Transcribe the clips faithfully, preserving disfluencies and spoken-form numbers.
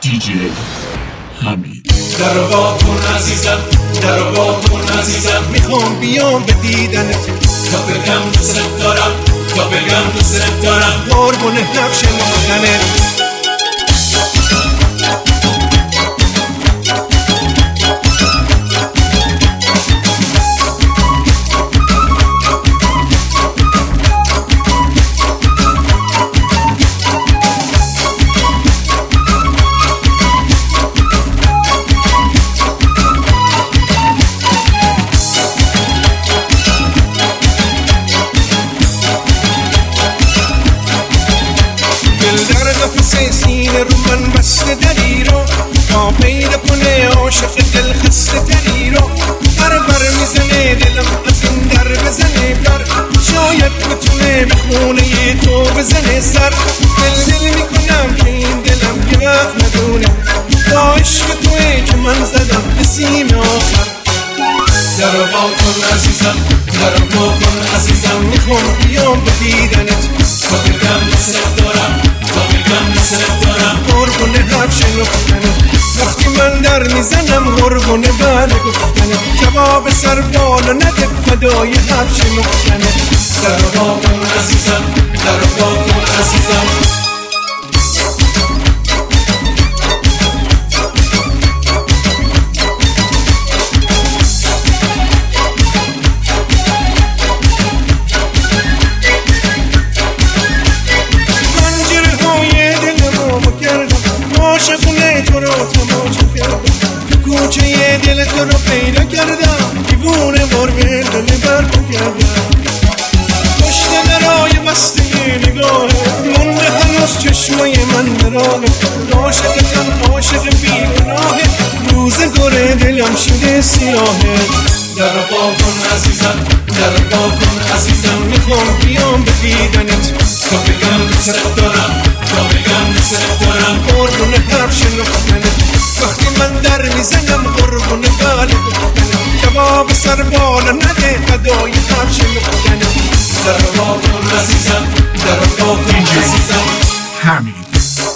دی جی حمید. در وا کن عزیزم، در وا کن عزیزم، میخوام بیام به دیدنت تا بگم دوست دارم، تا بگم دوست دارم، قربون نفش نخدنت. سینه رو من بسته دلی رو تا پیدا کنه عاشق دل خسته تری رو بر بر میزنه دلم از این در بزنه بر شاید بتونه به خونه تو بزنه سر. دل دل میکنم که این دلم یه وقت ندونه با عشق توه که من زدم به سیم آخر. در وا کن عزیزم، در وا کن عزیزم، میخوام بیام به دیدنت تا بگم دوست دارم، تا بگم دوست دارم، قربون حرف شنفتنت. وقتی من در میزنم قربون بله گفتنت جواب سر بالا نده فدای حرف شنفتنت. در وا کن عزیزم، در وا کن عزیزم. کوچه یه دل تو رو پیدا کردم دیوونه مرگه دل برپا کردم پشت درای بسته نگاهه مونده هنوز چشمای من درانه عاشقتم عاشق بیگناهه روزگار دلم شده سیاهه. در وا کن عزیزم، در وا کن عزیزم، میخوام بیام به دیدنت تا بگم دوست دارم، تا بگم دوست دارم، قربون حرف شنفتنت. وقتی من در میزنم قربون بله گفتنت جواب سر بالا نده فدای حرف شنفتنت. در وا کن عزیزم، در وا کن عزیزم حمید.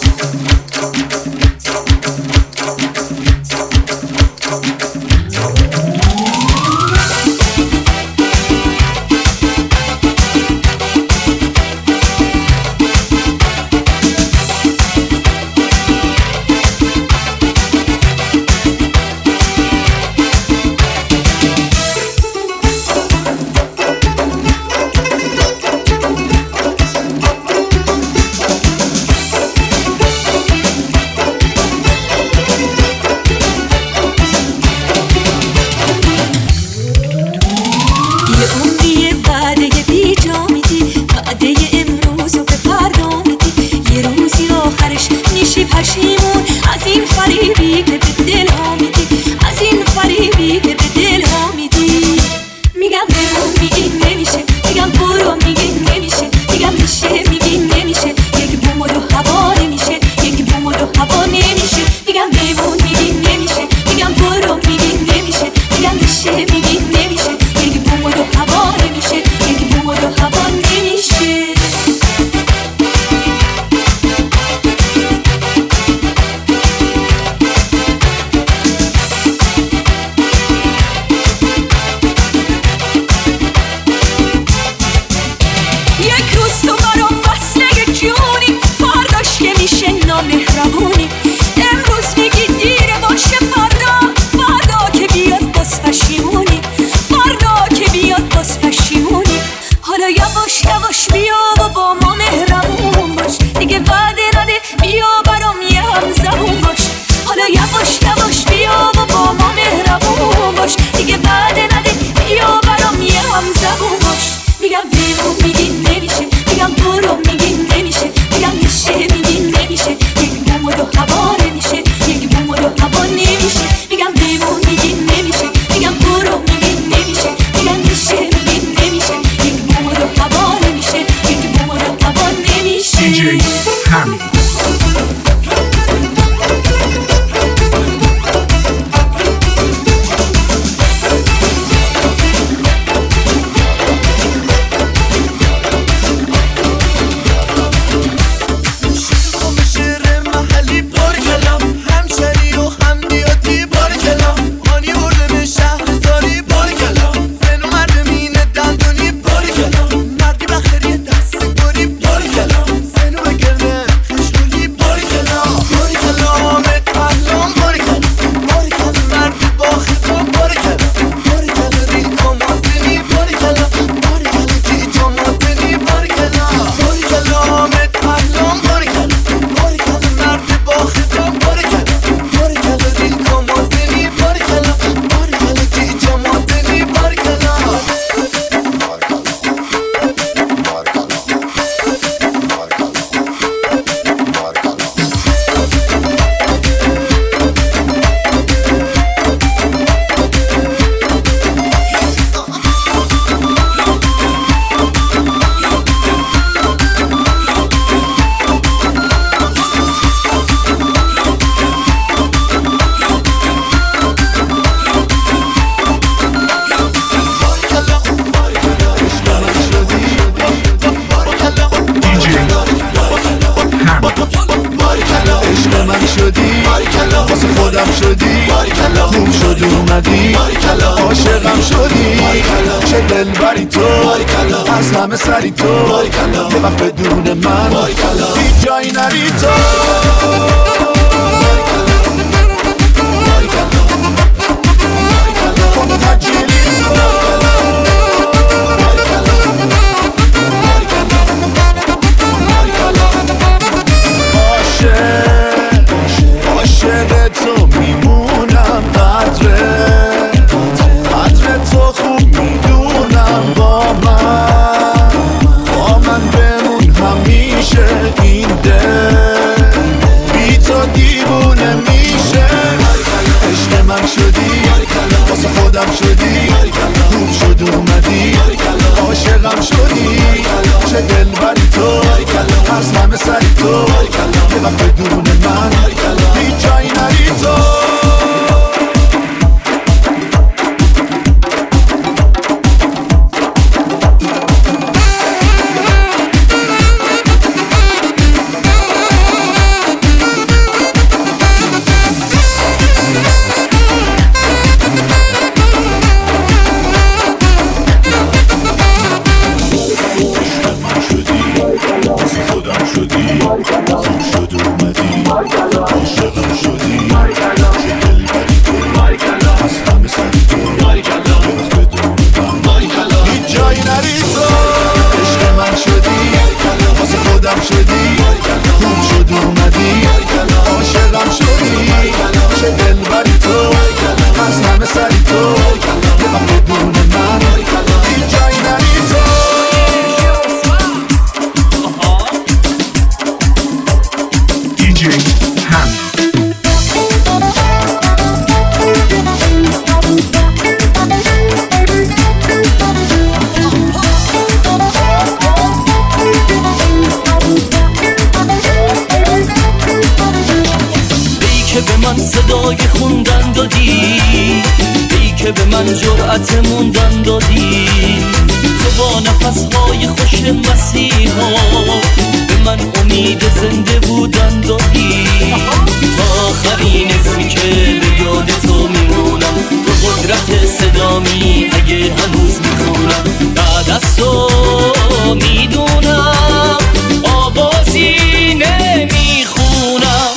پشیمون از این فریبی که به دل ها میدی، از این فریبی که به دل ها میدی. میگم بمون میگی نمیشه، میگم برو میگی نمیشه، میگم میشه میگی نمیشه، یک بوم و دو هوا نمیشه، یک بوم و دو هوا نمیشه. میگم بمون میگی نمیشه، میگم برو میگی نمیشه، میگم میشه میگی نمیشه، یک بوم و دو هوا نمیشه، یک بوم و دو هوا نمیشه. مهربونی امروز میگی دیره باشه، فردا فردا که بیاد باز پشیمونی، فردا که بیاد باز پشیمونی. حالا یواش یواش بیا و با ما مهربون باش، دیگه وعده نده بیا برام یه هم زبون باش. حالا یواش یواش بیا و با ما مهربون باش، دیگه وعده نده بیا برام یه هم زبون باش. میگم بیرون میگی نمیشه، میگم برو میگی نمیشه، میگم میشه میگی نمیشه، دو هوا نمیشه، یک بوم و دو هوا نمیشه. میگم بیمون میگی نمیشه، میگم برو میگی نمیشه، میگم میشه میگی نمیشه، یک بوم و دو هوا نمیشه، یک بوم و دو هوا نمیشه. دی جی حمید. واسه خودم شدی خوب شد اومدی عاشقم شدی چه دلبری تو از همه سری تو یه وقت بدون من هیچ جایی نری تو عاشق تو میمونم قدره قدر تو خوب میدونم با من با من بمون همیشه این دل بی تو دیوونه میشه عشق من شدی واسه خودم شدی خوب شد اومدی عاشقم شدی چه دلبری تو از همه سری تو یه وقت بدون من هیچ جایی نری تو به من جرأت موندن دادی تو با نفسهای خوش مسیحا به من امید زنده بودن دادی تا آخرین اسمی که به یاد تو میمونم تو قدرت صدامی اگه هنوز میخونم بعد از تو میدونم آوازی نمیخونم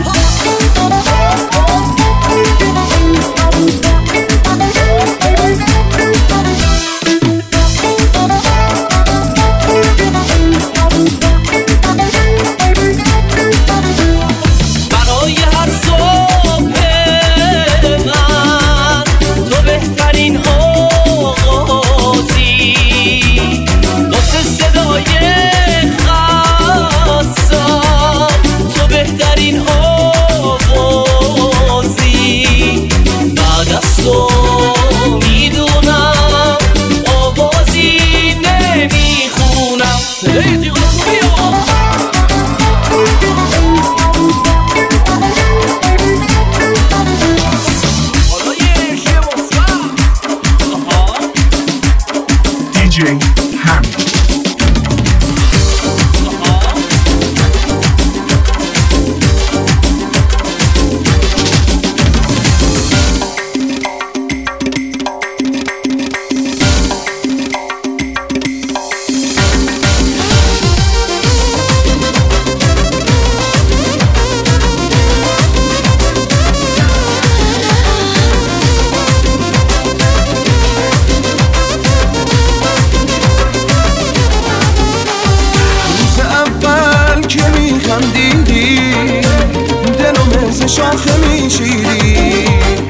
شاخه میچیدی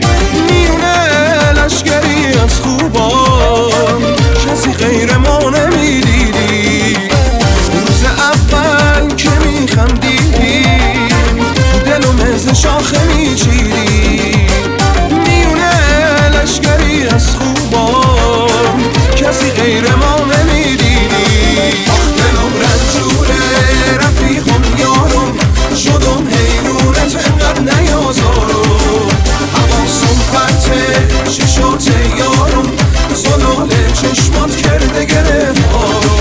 میونه لشگری از خوبان کسی غیر ما نمیدیدی روز اول که میخندیدی دلو مثل شاخه میچیدی میونه لشگری از خوبان کسی غیر ما نمیدیدی آخ دلم رنجوره رفیقم یارم شدم حیرونت انقدر نیازارم حواسم پرته چشات یارم زلال چشمات کرده گرفتارم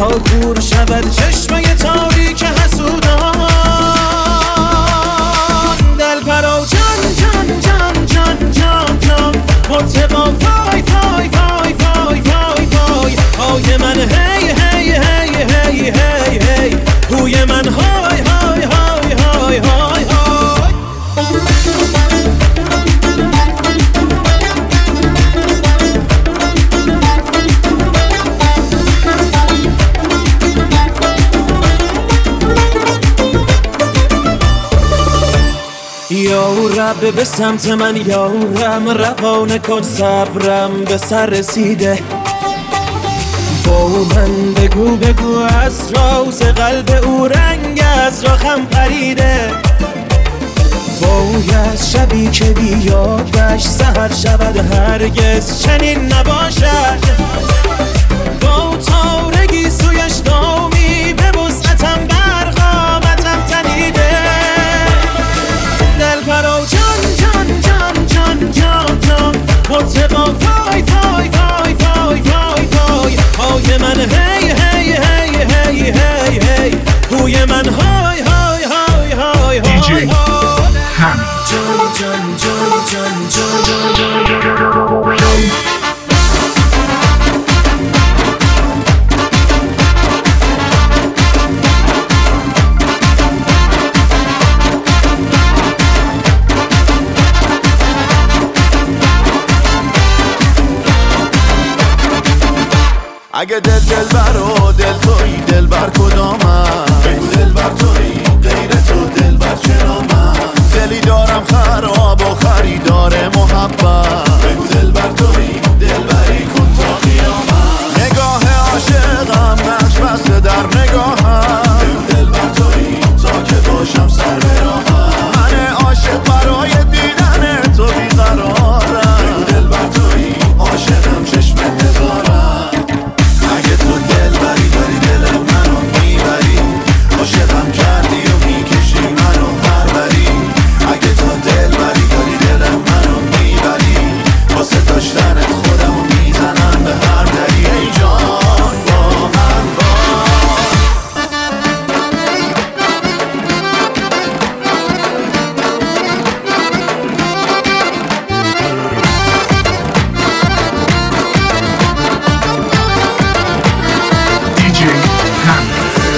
تا کور شود چشمه تاریک حسودان. دلپرا جان جان جان جان جان جان مرتبا فای فای فای فای فای فای های من هی هی هی هی هی هی هوی من های های های های های های. یا رب به سمت من یارم روانه کن صبرم به سر رسیده. با من بگو بگو از راز قلب او رنگ از راخم پریده. باید شبی که بیادش سحر شود هرگز چنین نباشد. با تارگی سویش دامی به وسعتم برقامتم تنیده. دلپرا جان جان جان جان جان جان مرتبا فای فای فای فای فای فای های من هی هی هی هی هی هی هوی من های های های های های دی جی Hammy. جان جان جان جان جان جان جان. اگه دل دل بر و دل توی دل بر کدامم بگو دل بر توی غیر تو دل بر چرامم. دلی دارم خراب و خریدار محبت بگو دل بر توی دل بری کن تا قیامت. نگاه عاشقم نقش بسته در نگاهم بگو دل بر توی تا که باشم سر به راهم. من عاشق برای دیدن تو بیقرارم بگو دل بر توی عاشقم چشم انتظارم. اگه تو دل بری داری دل منو میبری عاشقم کردی و میکشی منو پروری. اگه تو دل بری داری دل منو میبری واسه داشتنت خودمو میزنم به هر دری. ای جان با من دی جی Hammy.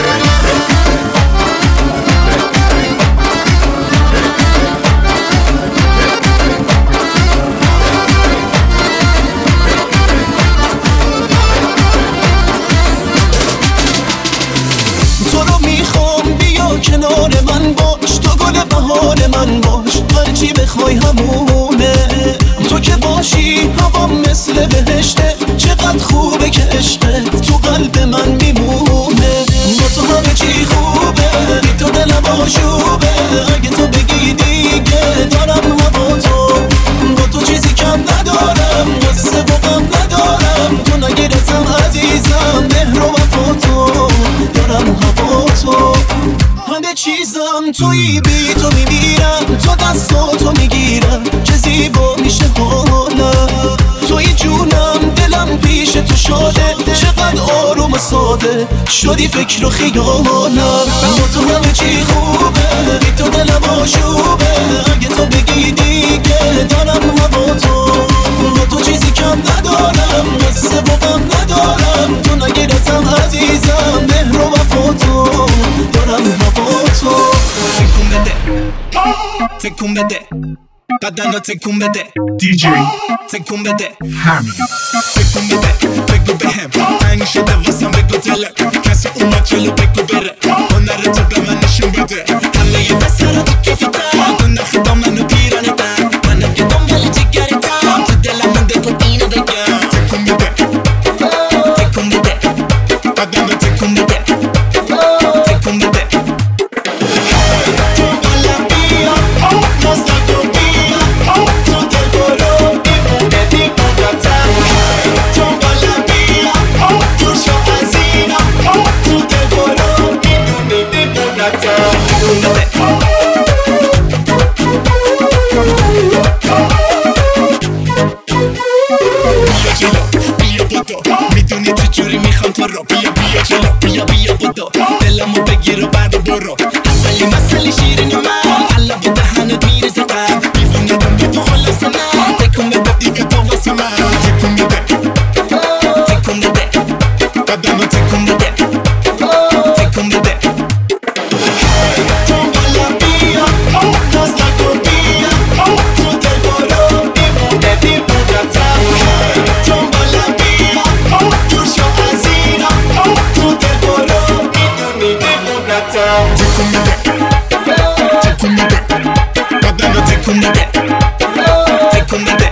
تو رو میخوام بیا کنار من باش. تو گل بهار من باش هرچی بخوای همونه. تو که باشی هوا مثل بهشته چقدر خوبه که عشقت تو قلب من میمونه. با تو همه چی خوبه بی تو دلم آشوبه. اگه تو بگی دیگه دارم هوا تو با تو چیزی کم ندارم قصه و غم ندارم. تو نگیرتم عزیزم مهر و وفا تو دارم هوا تو همه چیزم توی بی تو میمیرم. تو دستاتو میگیرم چه زیبا میشه حالم. توی جونم دلم پیش تو شاده چقدر آروم و ساده شدی فکر و خیالم. با تو همه چی خوبه بی تو دلم آشوبه. اگه تو بگی دیگه دارم هوا تو با تو چیزی کم ندارم قصه و غم ندارم. تو نگیرتم عزیزم مهر و وفا تو دارم هوا تو. تکون بده تکون بده بدنو تکون بده دی جی تکون بده Hammy. تکون بده بگو بهم تنگ شده واسم بگو دلم کسی اومد جلو بگو بره هنر تو به من نشون بده. همه یه دست رو تو کفیتم تو نخدا منو پیرانه دم منم که دنبال جگرتم تو دلم مونده تو اینو بگم. تکون بده تکون بده بدنو تکون بده تکون بده. تو قلم بیا نازناکو بیا تو دل برو میمونه دیمونتم. تو قلم بیا جور شو از اینا تو دل برو میمونه دیمونتم. تکون بده تکون میده بدن رو تکون میده تکون میده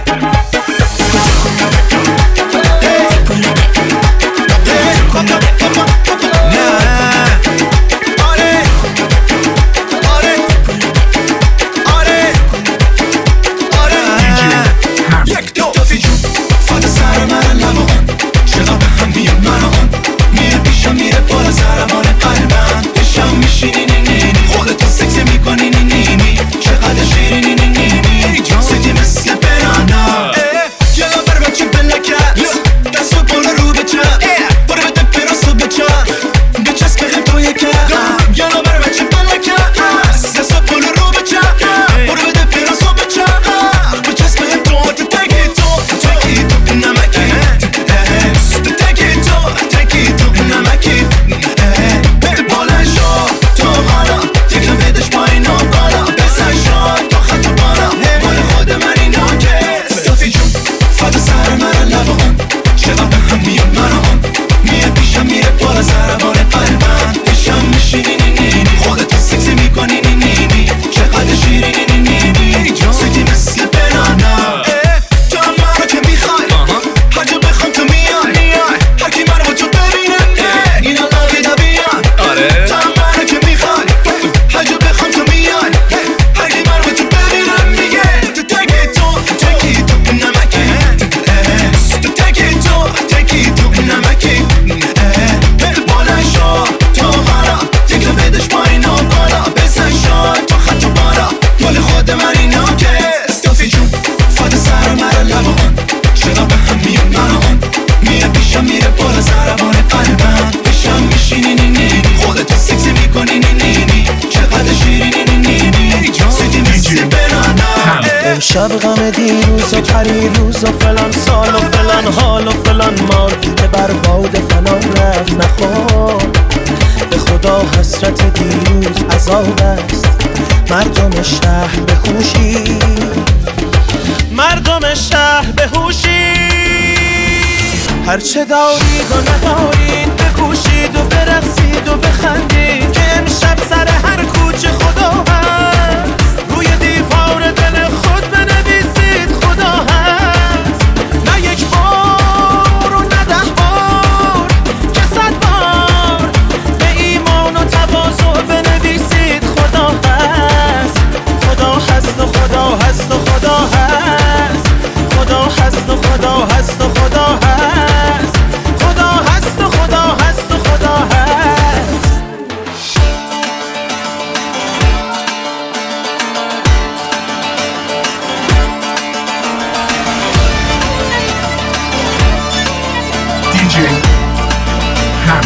شب غم دیروز و پریروز و فلان سال و فلان حال و فلان مال که بر باد فلان رفت نخور به خدا حسرت دیروز عذاب است مردم شهر به هوشی مردم شهر به هوشی هرچه دارید و ندارید بکوشید و برقصید و بخندید که امشب سر هر کوچه خدا هست روی دیوار دل خود بنویسید خدا هست نه یک بار و نه ده بار که صد بار به ایمان و تواضع بنویسید خدا هست خدا هست و خدا هست و خدا هست خدا هست و خدا هست و خدا هست خدا هست و خدا هست و خدا هست دی جی هم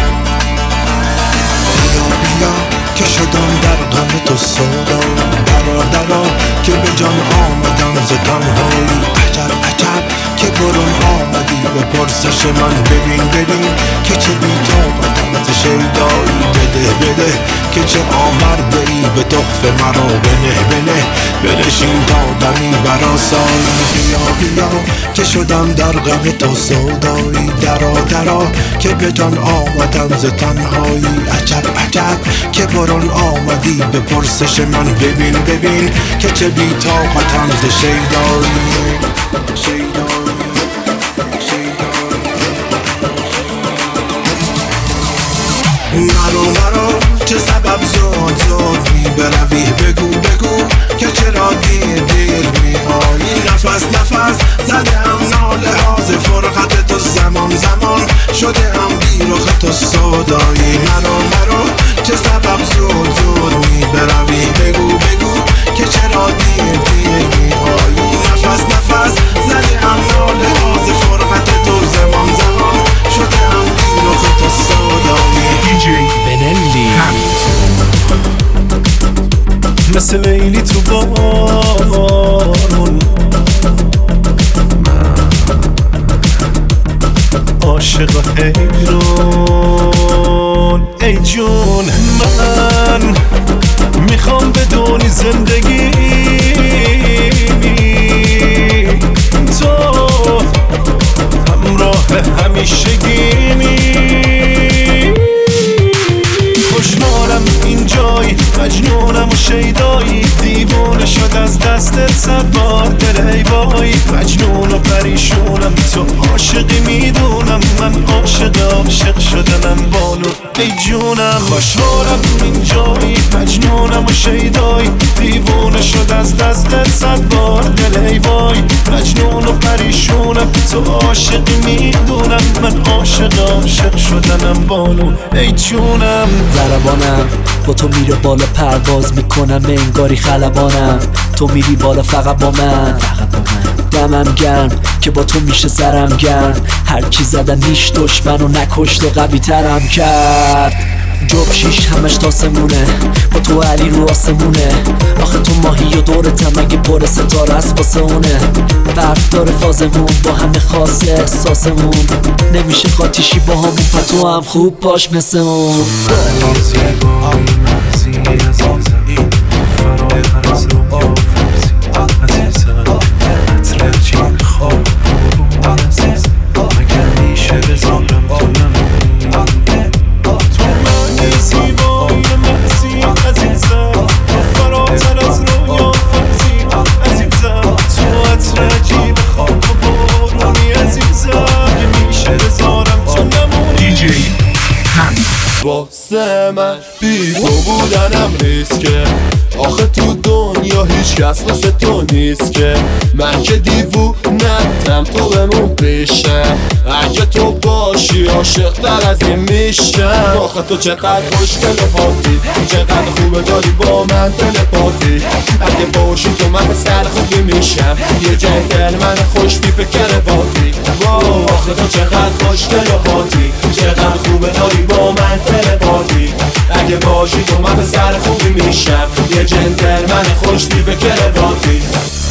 بیا بیا که شدم در غم تو سودا درا درا که به جان آمدم ز تنهایی عجب عجب که برون آمدی به پرسش من ببین ببین که چه بی‌طاقتم ز شیدایی بده بده که چه آورده ای به تحفه مرا بنه بنه بنشین تا دمی برآسایی بیا بیا که شدم در غم تو سودایی درا درا که به جان آمدم ز تنهایی عجب عجب که برون آمدی به پرسش من ببین ببین که چه بی‌طاقتم ز شیدایی شیدایی مرو مرو چه سبب زود زود می بروی بگو بگو که چرا دیر دیر می آیی نفس نفس زده هم ناله ها ز فرقت تو زمان زمان شده هم بیرخ تو سودایی مرو مرو چه سبب زود زود می بروی بگو بگو که چرا دیر دیر می آیی نفس نفس زده هم ناله ها ز فرقت تو زمان زمان شده هم بیرخ تو سودایی دی جی بنلی هم مثل لیلی تو بارون عاشق و حیرون ای جون من میخوام بدونی زندگی تو همراه همیشگیمی خوشحالم این اینجایی مجنونم و شیدایی دیوونه شد از دستت صد بار دل ای وای مجنون و پریشونم تو عاشقی میدونم من عاشق عاشق شدنم بانو ای جونم خوشحالم اینجایی مجنونم و شیدایی دیوونه شد از دستت صد بار دل ای وای مجنون و پریشونم تو عاشقی میدونم من عاشق عاشق شدنم بانو ای جونم ضربانم با تو میره بالا پرواز میکنم انگاری خلبانم تو میری بالا فقط با من فقط با من دمم گرم که با تو میشه سرم گرم هر کی زدن نیش دشمن و نکشت و قوی ترم کرد جب شیش همش تاسمونه با تو علی رو آسمونه آخه تو ماهی و دورتم اگه پر ستاره است واسه اونه فرق داره فازمون با همه خاصه احساسمون نمیشه قاتیشی با همون پتو هم خوب باش مثل اون واسه من بی تو بودنم ریسکه آخه تو دنیا هیچ کس واسه تو نیست که من که دیوونتم تو بمون پیشم اگه تو باشی عاشق تر از این میشم آخه تو چقدر خوشگل و پاتی چقدر خوبه داری با من تلپاتی اگه باشی تو من به سر خوبی میشم یه جنتل من خوش بیپه کرواتی آخه تو چقدر خوشگل و پاتی چقدر خوبه داری با من تلپاتی اگه باشی تو من به سر خوبی میشم یه جنتل من خوش بیپه کرواتی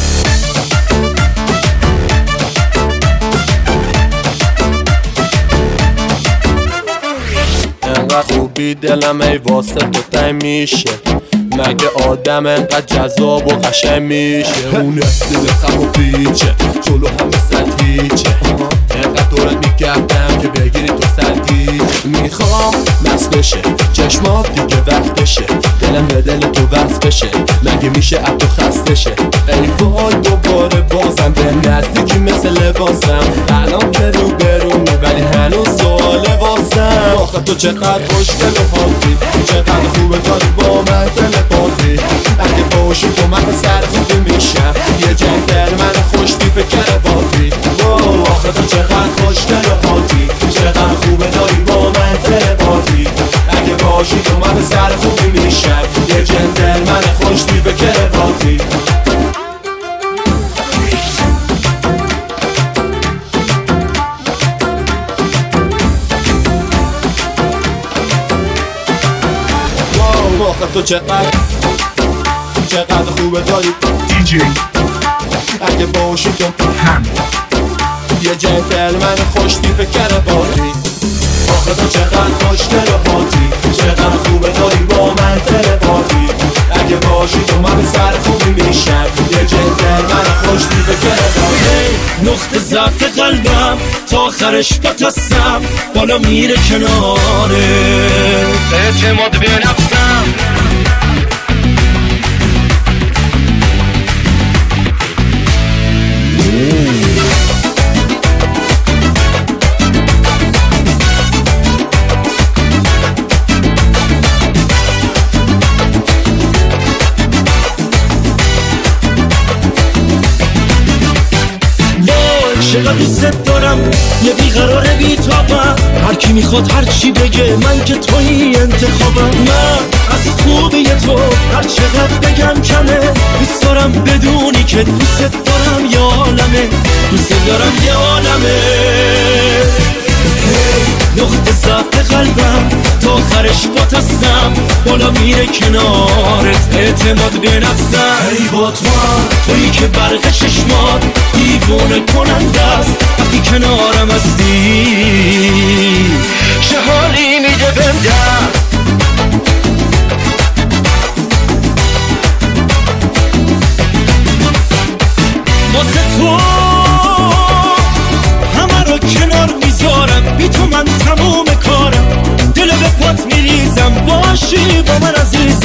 انقدر خوبی دلم ای واسه تو تای میشه مگه آدم انقدر جذاب و قشنگ میشه اون استیل خم و پیچه جلو هم مثل هیچه انقدر دورت میگردم که بگیری تو سردی میخوام مست بشه چشمات دیگه وقتشه دلم به دل تو وصل بشه مگه میشه اب تو خسته شه ای وای دوباره بازم به نزدیکی مثل لباسم الان که رو برونی ولی هنوز سواله واسم آخه تو چقدر خوشگل و پاتی چقدر خوبه داری با من تلپاتی اگه باشی تو من به سر خوبی میشم یه جنتل من خوش بیپه کرواتی آخه تو چقدر خوشگل و پاتی چقدر خوبه داری با من تلپاتی اگه باشی تو من به سر خوبی میشم یه جنتل من خوش بیپه کرواتی آخه تو چقدر چقدر خوبه داری دی جی اگه باشی تو هم یه جنتل من خوش بیپه کرواتی آخه تو چقدر خوشگل و پاتی چقدر خوبه داری با من تلپاتی اگه باشی تو من به سر خوبی میشم یه جنتل من خوش بیپه کرواتی نقطه ضعف قلبم تا آخرش بتستم بالا میره کناره اعتماد به نفسم چقدر دوست دارم یه بیقرار بیتابم هر کی میخواد هر چی بگه من که توی انتخابم من از خوبی تو هر چقدر بگم کمه دوست دارم بدونی که دوست دارم یه عالمه دوست دارم یه عالمه نقطه ضعف قلبم تا آخرش باتستم بالا میره کنارت اعتماد به نفسم ای با تو تویی که برق چشمات دیوونه کننده است وقتی کنارم هستی چه حالی میده بهم دست واسه تو همه رو کنار میذارم بی تو من تموم کارم دل به پات میریزم باشی با من عزیز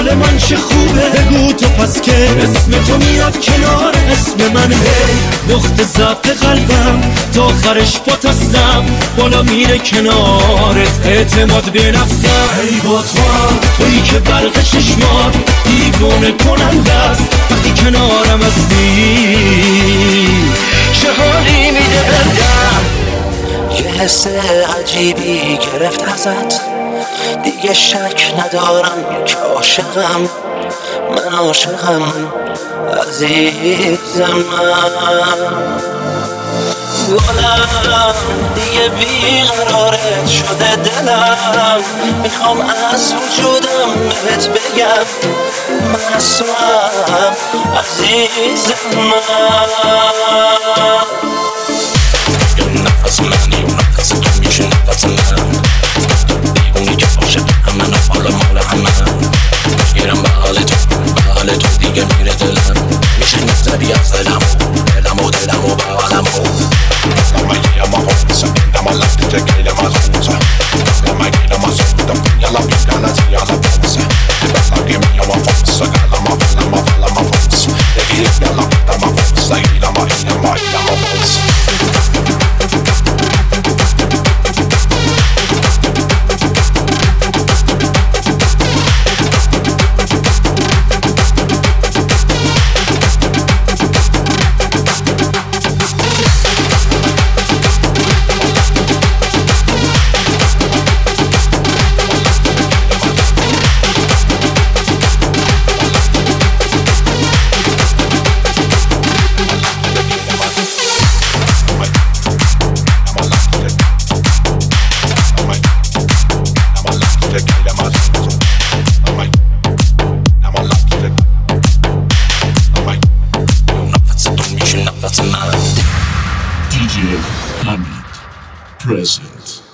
حال من چه خوبه، بگو تو پس که اسم تو میاد کنار اسم من. هی نقطه ضعف قلبم تا آخرش پاتستم، بالا میره کنارت اعتماد به نفسم. هی با تو هم تویی که برق چشمات دیوونه کننده است، وقتی کنارم هستی چه حالی میده بردم. یه حس عجیبی گرفت ازت، دیگه شک ندارم که عاشقم، من عاشقم عزیزم. من گلم دیگه بیقرارت شده دلم، میخوام از وجودم بهت بگم من از تو هم عزیزم. من نفس منی و نفس تو میشه نفس من، دیوونی که عاشق همه حالا مال همه، میگیرم به حال تو به حال تو دیگه میره دلم، میشه نزدی از دلم دلم و دلم و به حالم. لما llama onza, llama la gente que llama onza, lama que llama sonda, ya la pinta la tía la onza, la que me llama onza, lama lama lama onza, de que ya la pinta ma onza, y lama y lama y lama onza. D J Hamid present.